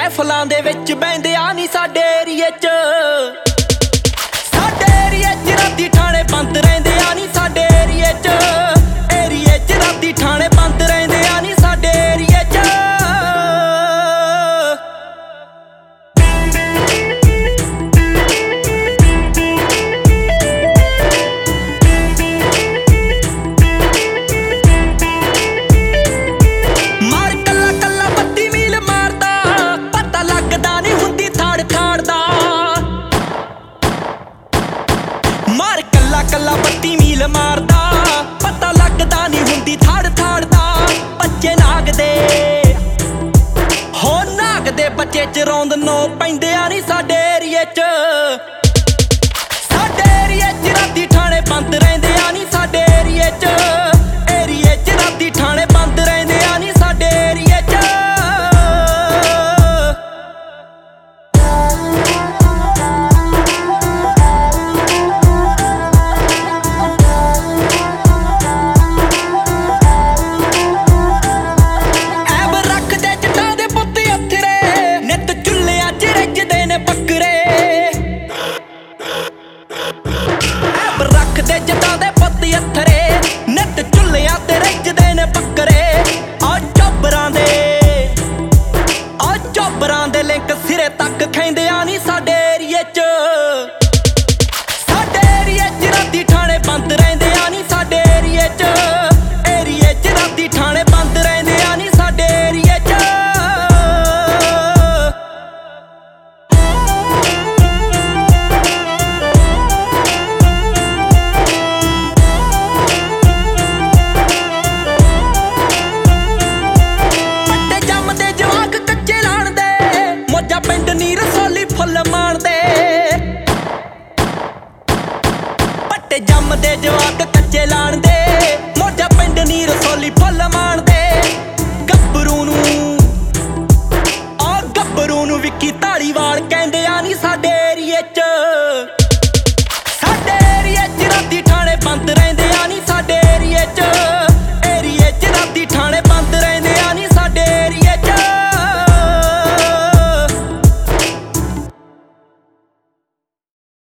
ਮਹਿਫਲਾਂ ਦੇ ਵਿੱਚ ਬਹਿੰਦਿਆਂ ਨੀ ਸਾਡੇ ਏਰੀਏ 'ਚ। ਸਾਡੇ ਏਰੀਏ 'ਚ ਰਾਤੀ ਠਾਣੇ ਬੰਦ ਰਹਿੰਦੇ ਆ ਨੀ ਸਾਡੇ ਏਰੀਏ 'ਚ। ਏਰੀਏ 'ਚ ਰਾਤੀ ਠਾਣੇ ਬੰਦ ਰਹਿੰਦੇ ਆ ਨੀ ਸਾਡੇ ਏਰੀਏ 'ਚ। ਮਾਰ ਕੱਲਾ ਕੱਲਾ ਬੱਤੀ ਮੀਲ ਮਾਰਦਾ, ਪਤਾ ਲੱਗਦਾ ਨੀ ਹੁੰਦੀ ਥਾੜ ਥਾੜ ਦਾ। ਬੱਚੇ ਨਾਗ ਦੇ ਹੋ ਨਾਗ ਦੇ ਬੱਚੇ ਚ ਰੌਂਦ ਨੋ ਪੈਂਦੇ ਆ ਨੀ ਸਾਡੇ ਏਰੀਏ 'ਚ। ਸਾਡੇ ਏਰੀਏ 'ਚ ਰਾਤੀ ਠਾਣੇ ਬੰਦ ਰਹਿੰਦੇ ਆ ਨੀ ਸਾਡੇ ਏਰੀਏ 'ਚ। ਏਰੀਏ 'ਚ ਰਾਤੀ ਠਾਣੇ ਬੰਦ ਰਹਿੰਦੇ ਆ ਨੀ ਸਾਡੇ ਏਰੀਏ 'ਚ। ਰੱਖਦੇ ਜੱਟਾਂ ਦੇ ਪੁੱਤ ਅੱਥਰੇ, ਨਿੱਤ ਚੁੱਲ੍ਹਿਆਂ ਤੇ ਰਿੱਝਦੇ ਨੇ ਬੱਕਰੇ। ਆ ਚੋਬਰਾਂ ਦੇ ਲਿੰਕ ਸਿਰੇ ਤੱਕ ਖੈਂਦੇ ਆ ਨੀ ਸਾਡੇ ਏਰੀਏ 'ਚ। ਸਾਡੇ ਏਰੀਏ 'ਚ ਰਾਤੀ ਠਾਣੇ ਬੰਦ ਰਹਿੰਦੇ ਆ ਨੀ ਸਾਡੇ ਏਰੀਏ 'ਚ। ਏਰੀਏ 'ਚ ਰਾਤੀ ਠਾਣੇ ਬੰਦ ਰਹਿੰਦੇ ਆ ਨੀ ਸਾਡੇ ਏਰੀਏ 'ਚ। ਪਿੰਡ ਨੀ ਰਸੋਲੀ ਫੁੱਲ ਮਾਣਦੇ, ਪੱਟੇ ਜੰਮਦੇ ਜਵਾਕ ਕੱਚੇ ਲਾਣਦੇ। ਮੋਜਾ ਪਿੰਡ ਨੀ ਰਸੋਲੀ ਫੁੱਲ ਮਾਣਦੇ। ਗੱਭਰੂ ਨੂੰ ਵਿੱਕੀ ਧਾਲੀਵਾਲ ਕਹਿੰਦੇ ਆ ਨੀ ਸਾਡੇ